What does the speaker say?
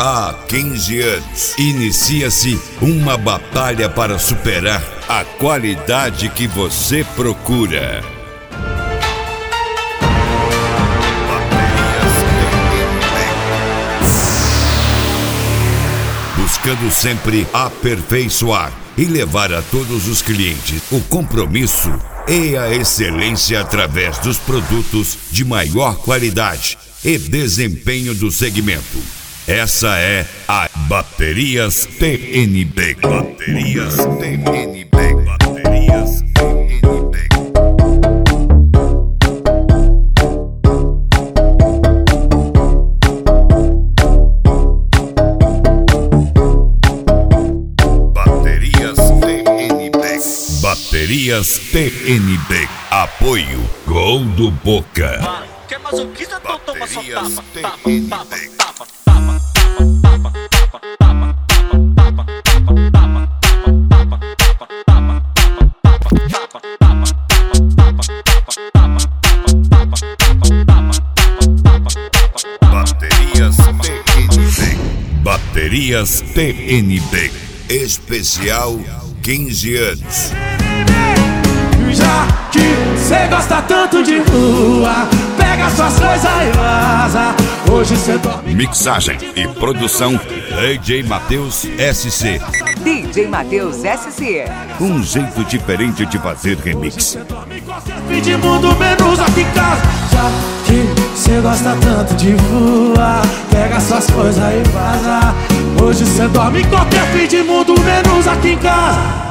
Há 15 anos, inicia-se uma batalha para superar a qualidade que você procura. Buscando sempre aperfeiçoar e levar a todos os clientes o compromisso e a excelência através dos produtos de maior qualidade e desempenho do segmento. Essa é a Baterias TNB. Baterias TNB. Baterias TNB. Baterias TNB. Baterias TNB. Apoio Gol do Boca. Que masoquista, toma só tapa, TNB. tapa, tapa, tapa, tapa, tapa, tapa, tapa, Baterias TNB. Baterias TNB. Especial 15 anos. Já que cê gosta tanto de rua, pega suas coisas e vaza. Hoje cê dorme. Mixagem e produção DJ Matheus SC. DJ Matheus SC. Um jeito diferente de fazer remix. Fim de mundo menos aqui em casa. Já que cê gosta tanto de rua, pega suas coisas e vaza. Hoje cê dorme em qualquer fim de mundo menos aqui em casa.